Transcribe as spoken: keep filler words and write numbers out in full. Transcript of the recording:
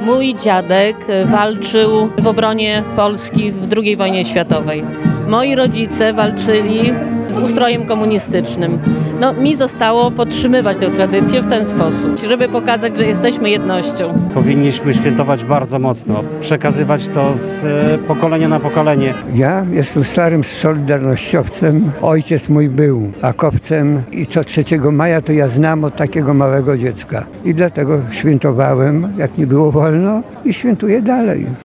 Mój dziadek walczył w obronie Polski w drugiej wojnie światowej. Moi rodzice walczyli z ustrojem komunistycznym. No, mi zostało podtrzymywać tę tradycję w ten sposób, żeby pokazać, że jesteśmy jednością. Powinniśmy świętować bardzo mocno, przekazywać to z pokolenia na pokolenie. Ja jestem starym solidarnościowcem. Ojciec mój był akowcem i co trzeciego maja to ja znam od takiego małego dziecka. I dlatego świętowałem, jak mi było wolno, i świętuję dalej.